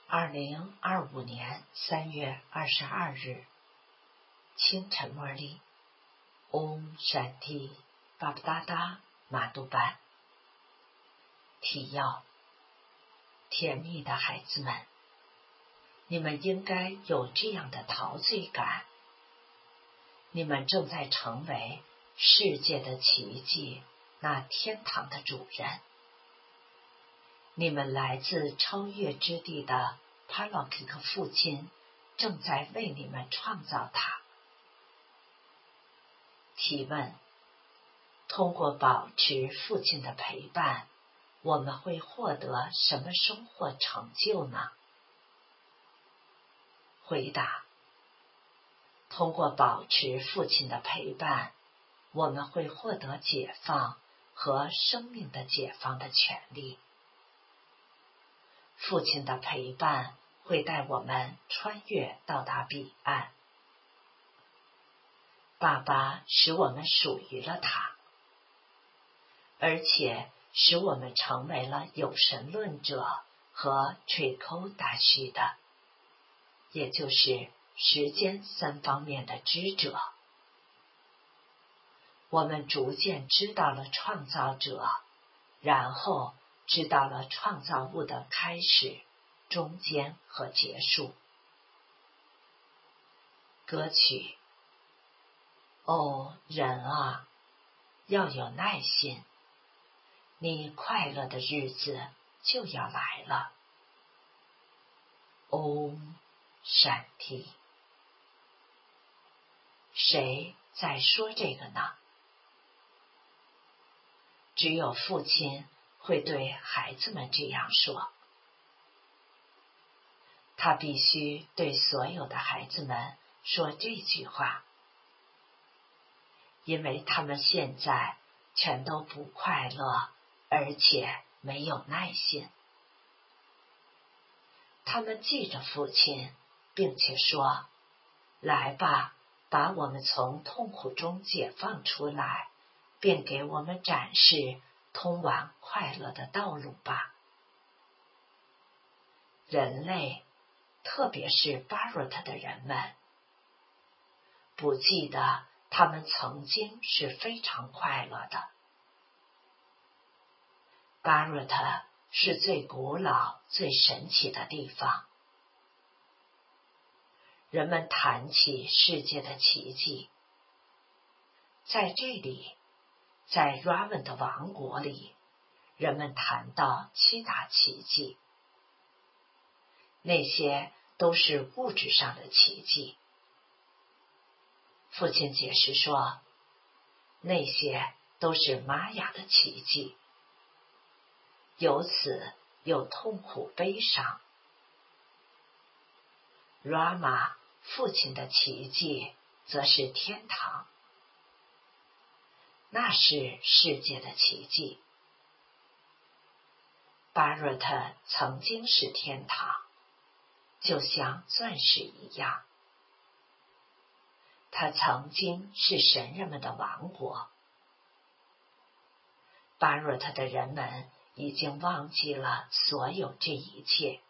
2025年3月22日清晨茉莉嗡闪提巴布达达马杜班。提要：甜蜜的孩子们，你们应该有这样的陶醉感，你们正在成为世界的奇迹，那天堂的主人。你们来自超越之地的帕洛基克父亲正在为你们创造它。提问：通过保持父亲的陪伴，我们会获得什么收获成就呢？回答：通过保持父亲的陪伴，我们会获得解放和生命的解放的权利。父亲的陪伴会带我们穿越到达彼岸。爸爸使我们属于了他，而且使我们成为了有神论者和Trikodasha的，也就是时间三方面的知者。我们逐渐知道了创造者，然后知道了创造物的开始、中间和结束。歌曲：哦，人啊，要有耐心，你快乐的日子就要来了。嗡闪提。谁在说这个呢？只有父亲会对孩子们这样说。他必须对所有的孩子们说这句话，因为他们现在全都不快乐，而且没有耐心。他们记着父亲，并且说：来吧，把我们从痛苦中解放出来，并给我们展示通往快乐的道路吧。人类，特别是巴瑞特的人们，不记得他们曾经是非常快乐的。巴瑞特是最古老、最神奇的地方。人们谈起世界的奇迹，在这里，在 Ravan 的王国里，人们谈到7大奇迹，那些都是物质上的奇迹。父亲解释说，那些都是玛雅的奇迹，由此有痛苦悲伤。Rama 父亲的奇迹则是天堂，那是世界的奇迹。巴瑞特曾经是天堂，就像钻石一样。它曾经是神人们的王国。巴瑞特的人们已经忘记了所有这一切。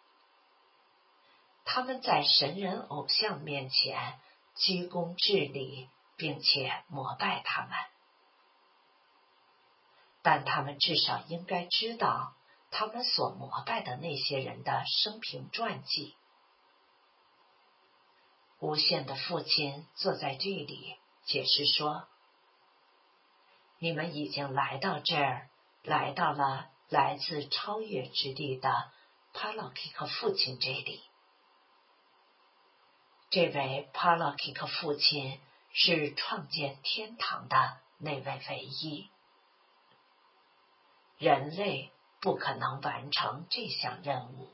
他们在神人偶像面前鞠躬致礼，并且膜拜他们。但他们至少应该知道他们所膜拜的那些人的生平传记。无限的父亲坐在这里解释说，你们已经来到这儿，来到了来自超越之地的帕洛基克父亲这里。这位帕洛基克父亲是创建天堂的那位唯一。人类不可能完成这项任务。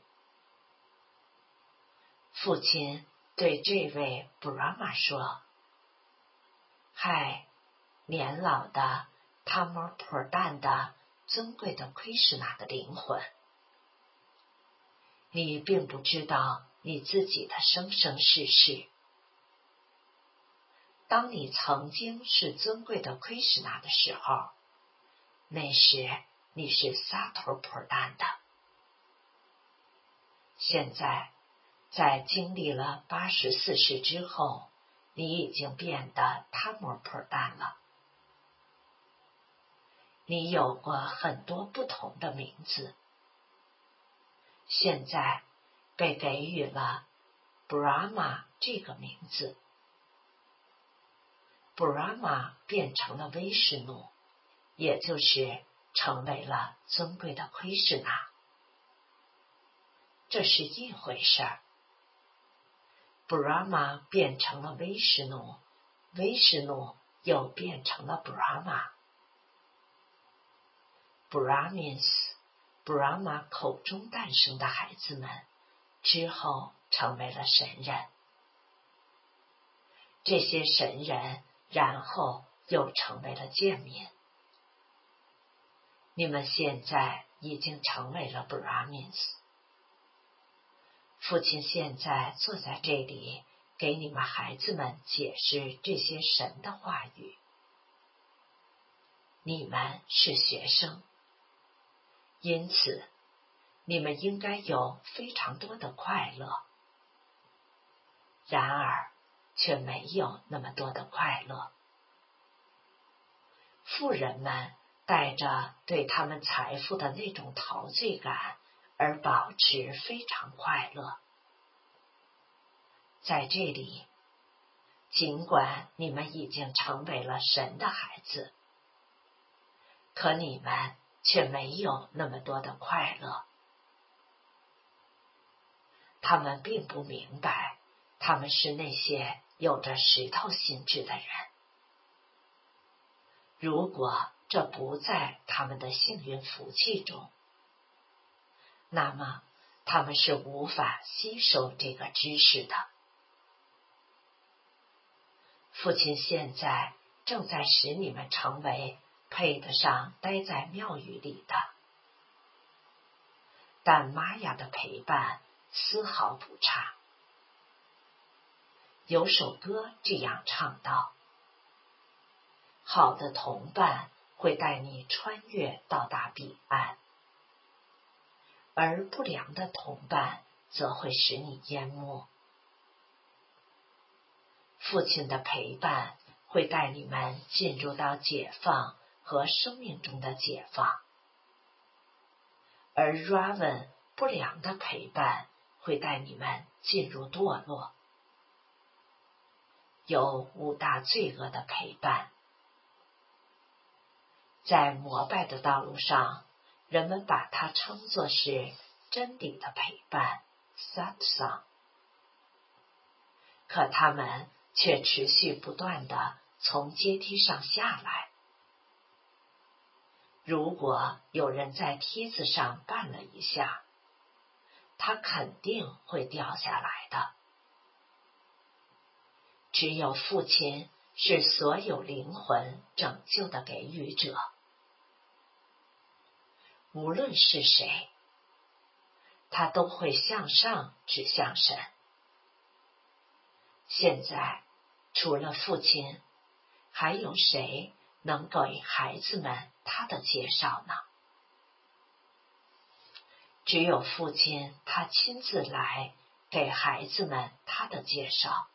父亲对这位布拉玛说：嗨，年老的塔摩普旦的尊贵的奎什纳的灵魂，你并不知道你自己的生生世世。当你曾经是尊贵的奎什纳的时候，那时你是萨托普旦的。 现在，在经历了84世之后，你已经变得他摩普丹了。你有过很多不同的名字，现在被给予了 Brahma 这个名字。Brahma 变成了威士努，也就是成为了尊贵的奎什纳。这是一回事儿。Brahma 变成了威士努，威士努又变成了 Brahma。Brahmins，Brahma 口中诞生的孩子们，之后成为了神人。这些神人，然后又成为了贱民。你们现在已经成为了 Brahmins。父亲现在坐在这里，给你们孩子们解释这些神的话语。你们是学生，因此你们应该有非常多的快乐。然而，却没有那么多的快乐。富人们带着对他们财富的那种陶醉感而保持非常快乐。在这里，尽管你们已经成为了神的孩子，可你们却没有那么多的快乐。他们并不明白，他们是那些有着石头心智的人。如果这不在他们的幸运福气中，那么他们是无法吸收这个知识的。父亲现在正在使你们成为配得上待在庙宇里的，但玛雅的陪伴丝毫不差。有首歌这样唱道：好的同伴会带你穿越到达彼岸，而不良的同伴则会使你淹没。父亲的陪伴会带你们进入到解放和生命中的解放，而 Ravan 不良的陪伴会带你们进入堕落。有5大罪恶的陪伴。在膜拜的道路上，人们把它称作是真理的陪伴 Satsang， 可他们却持续不断地从阶梯上下来。如果有人在梯子上绊了一下，他肯定会掉下来的。只有父亲是所有灵魂拯救的给予者。无论是谁，他都会向上指向神。现在，除了父亲，还有谁能给孩子们他的介绍呢？只有父亲他亲自来给孩子们他的介绍。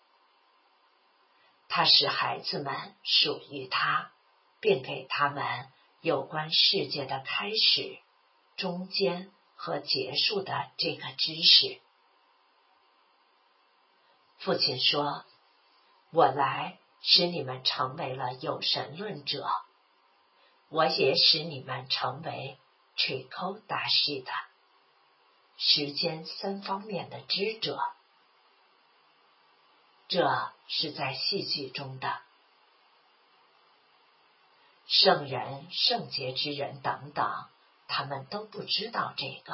他使孩子们属于他，并给他们有关世界的开始、中间和结束的这个知识。父亲说：我来使你们成为了有神论者，我也使你们成为 Trikodashita， 时间3方面的知者。这是在戏剧中的。圣人、圣洁之人等等，他们都不知道这个。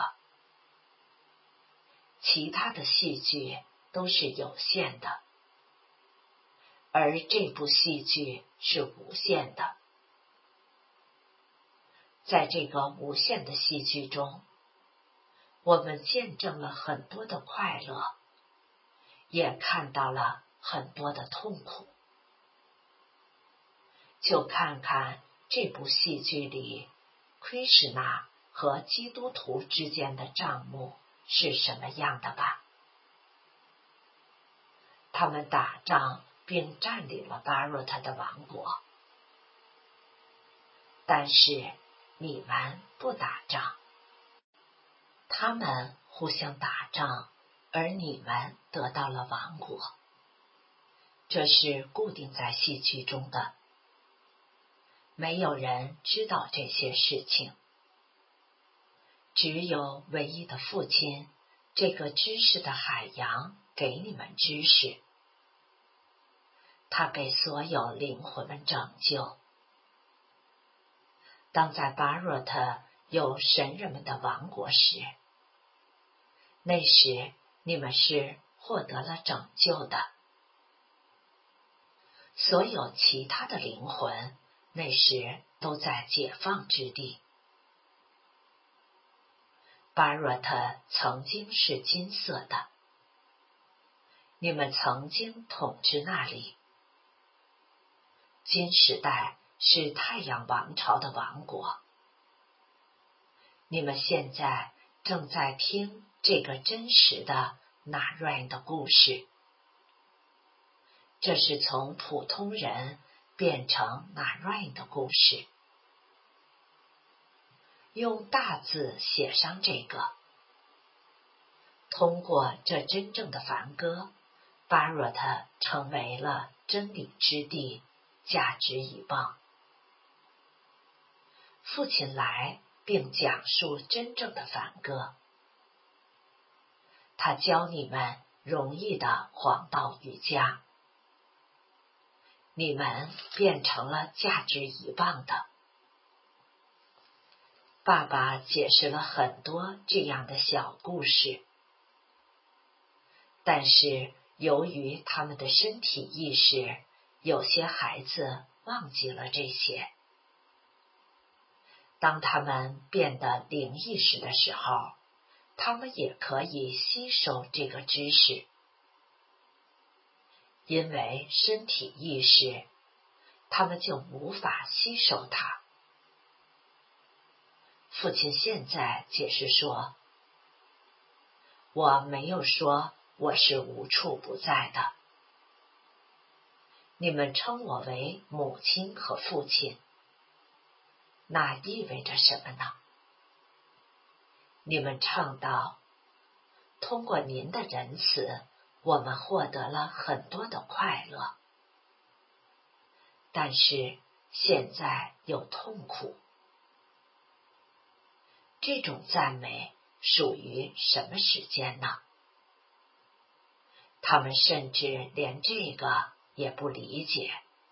其他的戏剧都是有限的，而这部戏剧是无限的。在这个无限的戏剧中，我们见证了很多的快乐，也看到了很多的痛苦。就看看这部戏剧里，奎什纳和基督徒之间的账目是什么样的吧。他们打仗并占领了巴若特的王国，但是你们不打仗。他们互相打仗，而你们得到了王国。这是固定在戏剧中的，没有人知道这些事情，只有唯一的父亲，这个知识的海洋，给你们知识。他给所有灵魂们拯救。当在巴若特有神人们的王国时，那时你们是获得了拯救的。所有其他的灵魂那时都在解放之地。巴若特曾经是金色的，你们曾经统治那里。金时代是太阳王朝的王国。你们现在正在听这个真实的纳瑞的故事。这是从普通人变成纳瑞的故事。用大字写上这个。通过这真正的梵歌，巴若特成为了真理之地，价值一磅。父亲来并讲述真正的梵歌。他教你们容易的黄道瑜伽。你们变成了价值1磅的。爸爸解释了很多这样的小故事，但是由于他们的身体意识，有些孩子忘记了这些。当他们变得灵意识的时候，他们也可以吸收这个知识。因为身体意识，他们就无法吸收它。父亲现在解释说，我没有说我是无处不在的。你们称我为母亲和父亲，那意味着什么呢？你们唱道，通过您的仁慈，我们获得了很多的快乐。但是现在有痛苦。这种赞美属于什么时间呢？他们甚至连这个也不理解。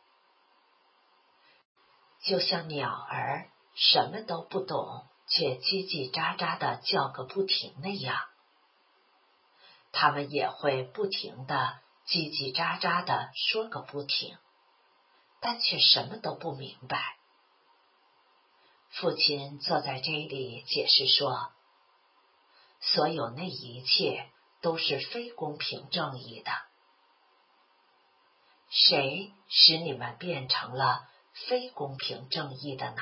就像鸟儿什么都不懂，却叽叽喳喳地叫个不停那样，他们也会不停地叽叽喳喳地说个不停，但却什么都不明白。父亲坐在这里解释说，所有那一切都是非公平正义的。谁使你们变成了非公平正义的呢？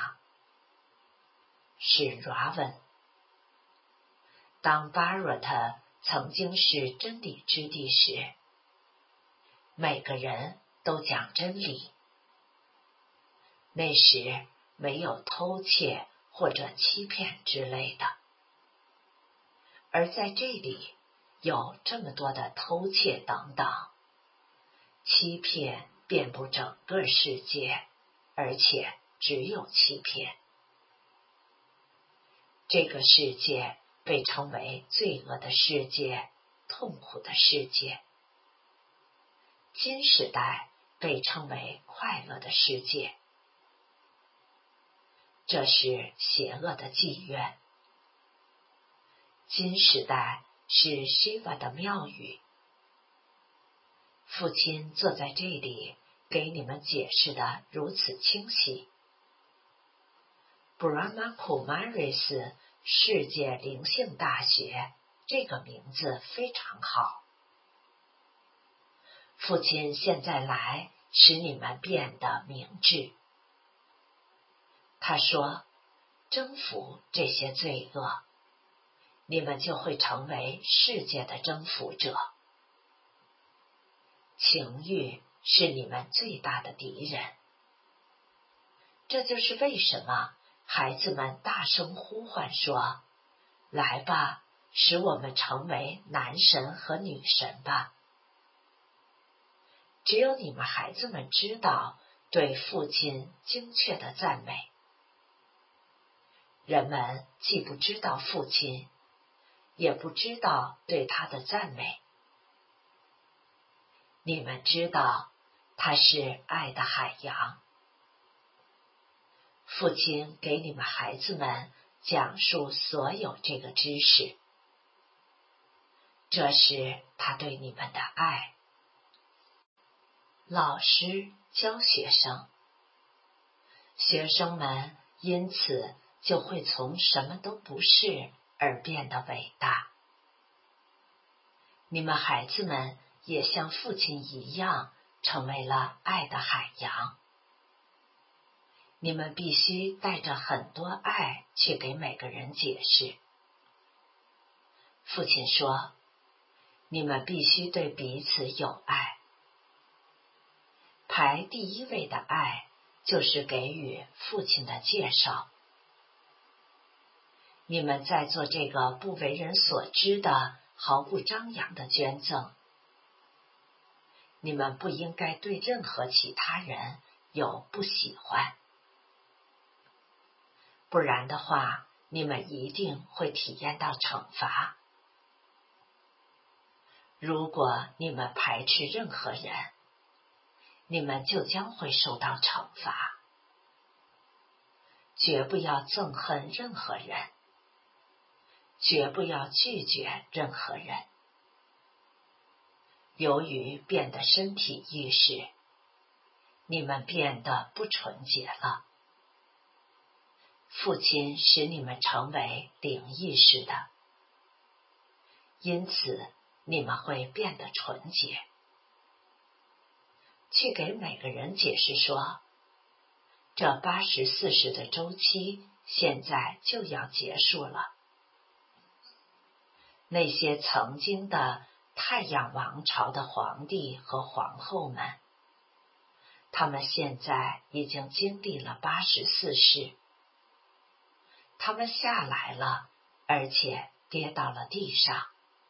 是 Ravan。当巴若特曾经是真理之地时，每个人都讲真理。那时没有偷窃或者欺骗之类的，而在这里有这么多的偷窃等等，欺骗遍布整个世界，而且只有欺骗。这个世界被称为罪恶的世界，痛苦的世界。金时代被称为快乐的世界。这是邪恶的妓院。金时代是 Shiva 的庙宇。父亲坐在这里，给你们解释的如此清晰。Brahma Kumaris 世界灵性大学，这个名字非常好。父亲现在来，使你们变得明智。他说，征服这些罪恶， 你们就会成为世界的征服者。情欲是你们最大的敌人。这就是为什么孩子们大声呼唤说：来吧，使我们成为男神和女神吧。只有你们孩子们知道对父亲精确的赞美。人们既不知道父亲，也不知道对他的赞美。你们知道他是爱的海洋。父亲给你们孩子们讲述所有这个知识，这是他对你们的爱。老师教学生，学生们因此就会从什么都不是而变得伟大。你们孩子们也像父亲一样，成为了爱的海洋。你们必须带着很多爱去给每个人解释。父亲说，你们必须对彼此有爱。排第一位的爱就是给予父亲的介绍。你们在做这个不为人所知的、毫不张扬的捐赠。你们不应该对任何其他人有不喜欢，不然的话，你们一定会体验到惩罚。如果你们排斥任何人，你们就将会受到惩罚。绝不要憎恨任何人，绝不要拒绝任何人。由于变得身体意识，你们变得不纯洁了。父亲使你们成为灵意识的，因此你们会变得纯洁。去给每个人解释说，这84世的周期现在就要结束了。那些曾经的太阳王朝的皇帝和皇后们，他们现在已经经历了84世，他们下来了，而且跌到了地上。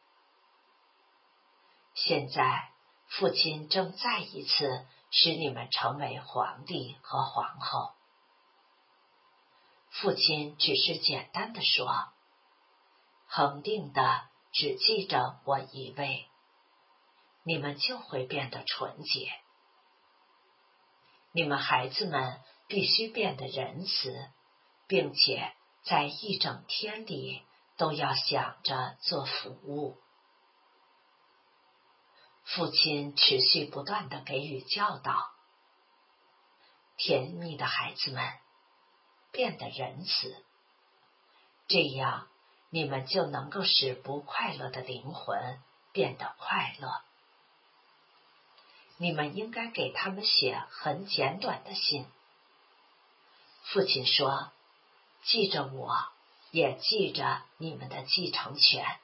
现在父亲正再一次使你们成为皇帝和皇后。父亲只是简单地说，恒定的只记着我一位，你们就会变得纯洁。你们孩子们必须变得仁慈，并且在一整天里都要想着做服务。父亲持续不断地给予教导。甜蜜的孩子们，变得仁慈，这样你们就能够使不快乐的灵魂变得快乐。你们应该给他们写很简短的信。父亲说，记着我，也记着你们的继承权。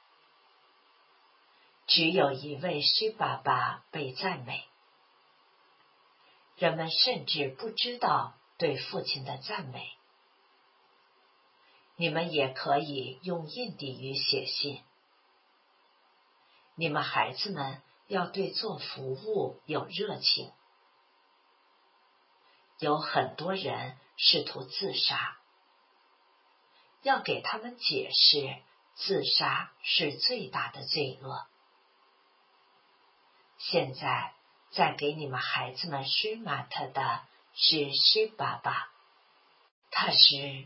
只有一位虚爸爸被赞美。人们甚至不知道对父亲的赞美。你们也可以用印地语写信。你们孩子们要对做服务有热情。有很多人试图自杀，要给他们解释，自杀是最大的罪恶。现在在给你们孩子们施马特的是施爸爸，他是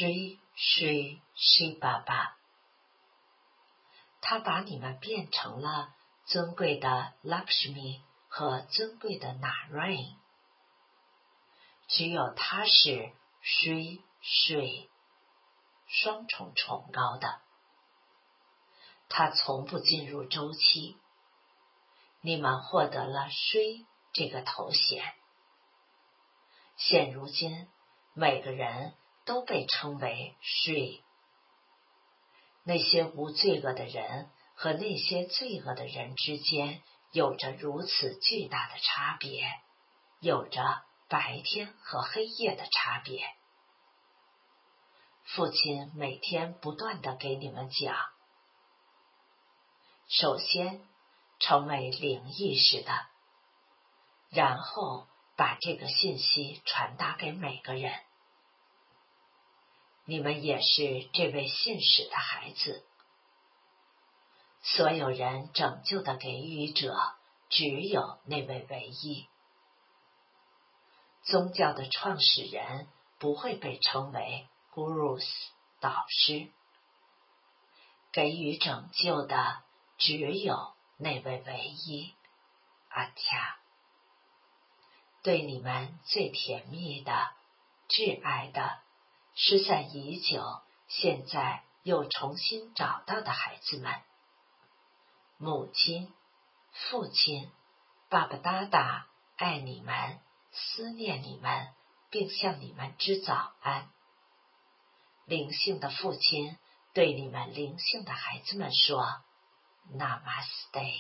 施爸爸，他把你们变成了尊贵的 Lakshmi 和尊贵的 Narayan。只有他是双重崇高的，他从不进入周期。你们获得了这个头衔。现如今，每个人都被称为那些无罪恶的人和那些罪恶的人之间有着如此巨大的差别，有着白天和黑夜的差别。父亲每天不断地给你们讲，首先成为灵意识的，然后把这个信息传达给每个人。你们也是这位信使的孩子。所有人拯救的给予者只有那位唯一。宗教的创始人不会被称为 Gurus 导师，给予拯救的只有那位唯一阿恰。对你们最甜蜜的、挚爱的、失散已久，现在又重新找到的孩子们，母亲、父亲、爸爸达达爱你们，思念你们，并向你们致早安。灵性的父亲对你们灵性的孩子们说 Namaste。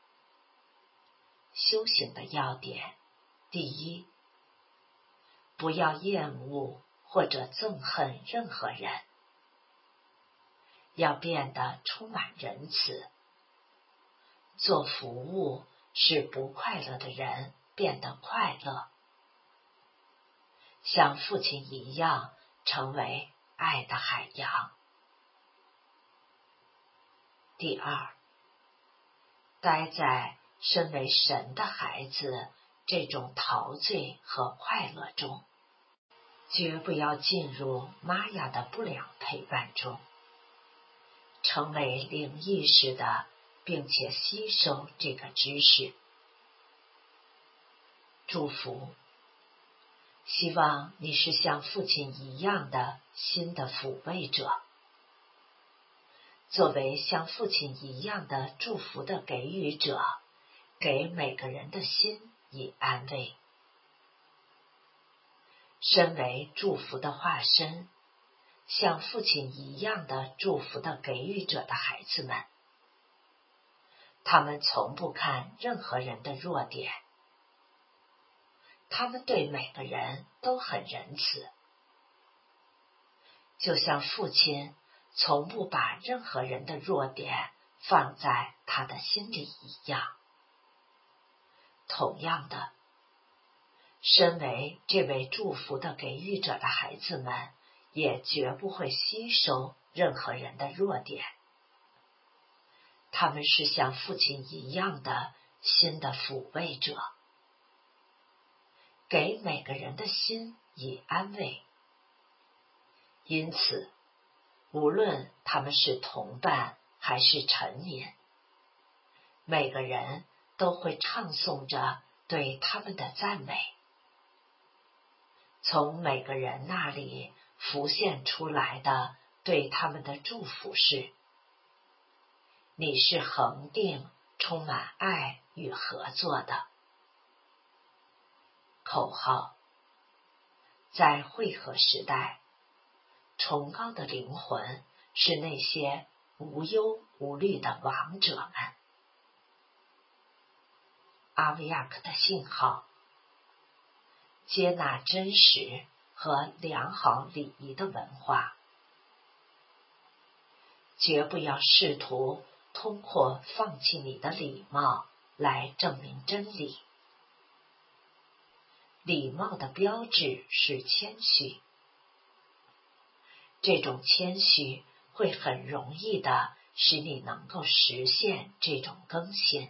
修行的要点：第一，不要厌恶或者憎恨任何人，要变得充满仁慈。做服务使不快乐的人变得快乐，像父亲一样成为爱的海洋。第二，待在身为神的孩子这种陶醉和快乐中，绝不要进入玛雅的不良陪伴中，成为灵意识的，并且吸收这个知识。祝福，希望你是像父亲一样的新的抚慰者，作为像父亲一样的祝福的给予者，给每个人的心以安慰。身为祝福的化身，像父亲一样的祝福的给予者的孩子们，他们从不看任何人的弱点，他们对每个人都很仁慈，就像父亲从不把任何人的弱点放在他的心里一样。同样的，身为这位祝福的给予者的孩子们，也绝不会吸收任何人的弱点。他们是像父亲一样的新的抚慰者，给每个人的心以安慰。因此，无论他们是同伴还是臣民，每个人都会唱诵着对他们的赞美。从每个人那里浮现出来的对他们的祝福是：你是恒定、充满爱与合作的。口号：在汇合时代，崇高的灵魂是那些无忧无虑的王者们。阿维亚克的信号：接纳真实和良好礼仪的文化，绝不要试图通过放弃你的礼貌来证明真理。礼貌的标志是谦虚，这种谦虚会很容易地使你能够实现这种更新，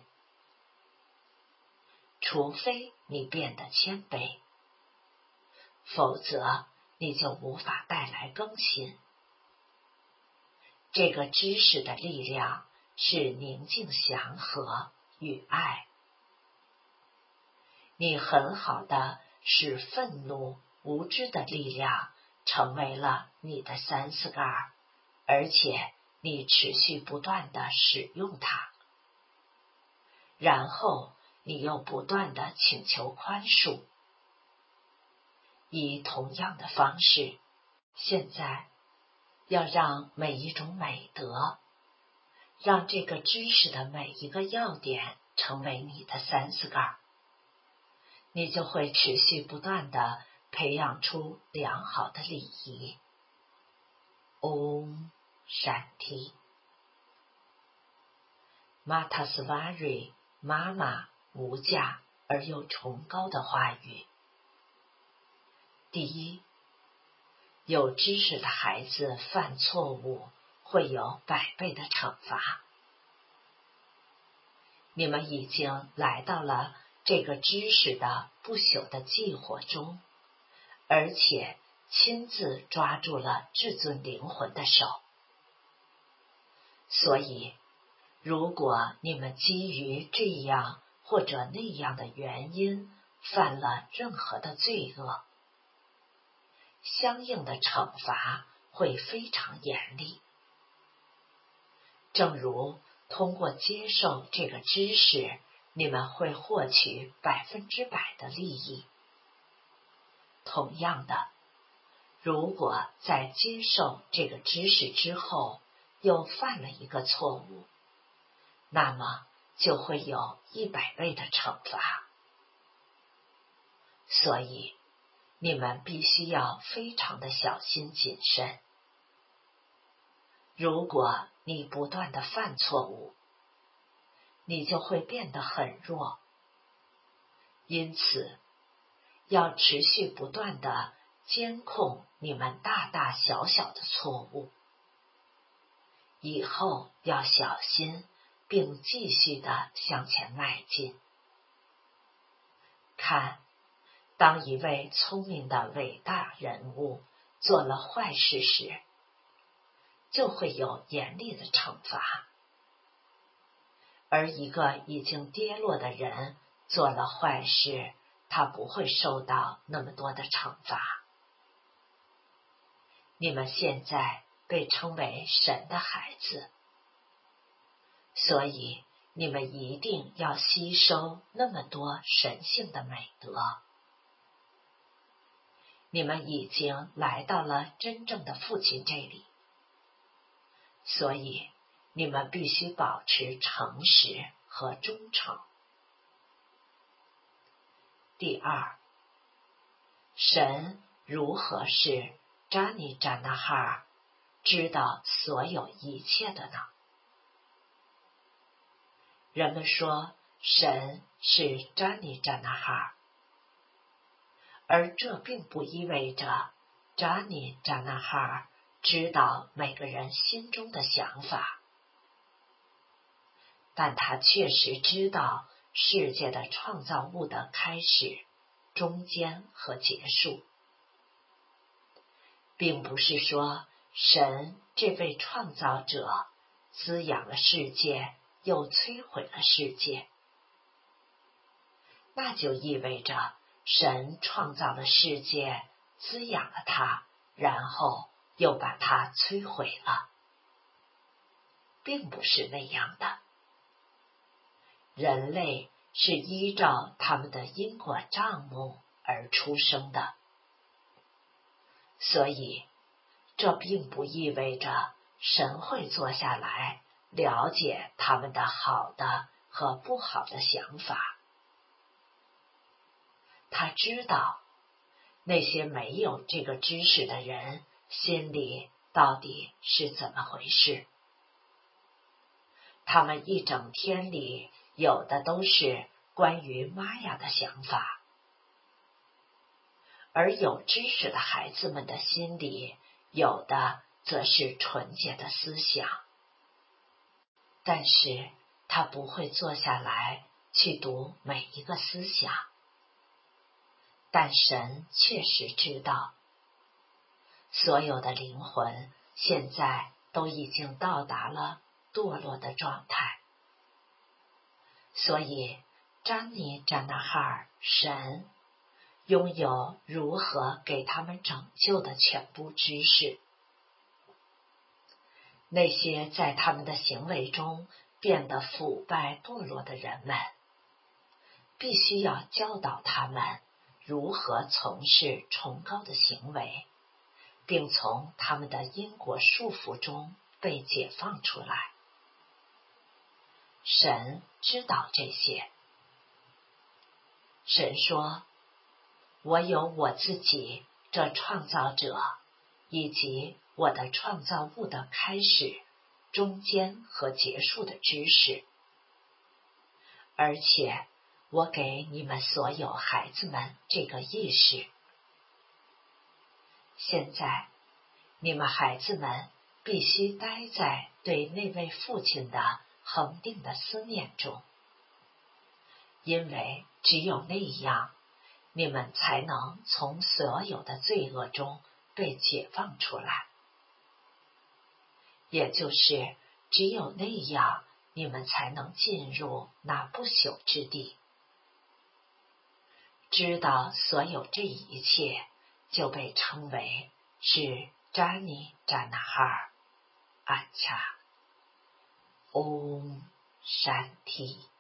除非你变得谦卑，否则你就无法带来更新。这个知识的力量是宁静、祥和与爱。你很好地使愤怒、无知的力量成为了你的Sanskar，而且你持续不断地使用它。然后你又不断地请求宽恕。以同样的方式，现在要让每一种美德，让这个知识的每一个要点成为你的30杆，你就会持续不断地培养出良好的礼仪。Om Shanti。玛塔斯瓦瑞妈妈无价而又崇高的话语。第一，有知识的孩子犯错误会有100倍的惩罚。你们已经来到了这个知识的不朽的祭火中，而且亲自抓住了至尊灵魂的手。所以，如果你们基于这样或者那样的原因犯了任何的罪恶，相应的惩罚会非常严厉。正如通过接受这个知识，你们会获取100%的利益。同样的，如果在接受这个知识之后又犯了一个错误，那么就会有100倍的惩罚。所以，你们必须要非常的小心谨慎。如果你不断的犯错误，你就会变得很弱。因此，要持续不断的监控你们大大小小的错误。以后要小心，并继续的向前迈进。看，当一位聪明的伟大人物做了坏事时，就会有严厉的惩罚。而一个已经跌落的人做了坏事，他不会受到那么多的惩罚。你们现在被称为神的孩子，所以你们一定要吸收那么多神性的美德。你们已经来到了真正的父亲这里，所以你们必须保持诚实和忠诚。第二，神如何是扎尼扎那哈尔知道所有一切的呢？人们说神是扎尼扎那哈尔，而这并不意味着扎尼扎那哈尔知道每个人心中的想法，但他确实知道世界的创造物的开始、中间和结束。并不是说神这位创造者滋养了世界，又摧毁了世界。那就意味着神创造了世界，滋养了它，然后又把它摧毁了。并不是那样的。人类是依照他们的因果账目而出生的，所以这并不意味着神会坐下来了解他们的好的和不好的想法。他知道那些没有这个知识的人心里到底是怎么回事。他们一整天里有的都是关于玛雅的想法，而有知识的孩子们的心里有的则是纯洁的思想。但是他不会坐下来去读每一个思想，但神确实知道，所有的灵魂现在都已经到达了堕落的状态。所以詹尼扎纳哈尔神拥有如何给他们拯救的全部知识。那些在他们的行为中变得腐败堕落的人们，必须要教导他们如何从事崇高的行为， 并从他们的因果束缚中被解放出来。神知道这些。神说，我有我自己这创造者，以及我的创造物的开始、中间和结束的知识。而且我给你们所有孩子们这个意识。现在你们孩子们必须待在对那位父亲的恒定的思念中，因为只有那样，你们才能从所有的罪恶中被解放出来。也就是只有那样，你们才能进入那不朽之地。知道所有这一切，就被称为是扎尼扎那哈尔阿恰。Om Shanti。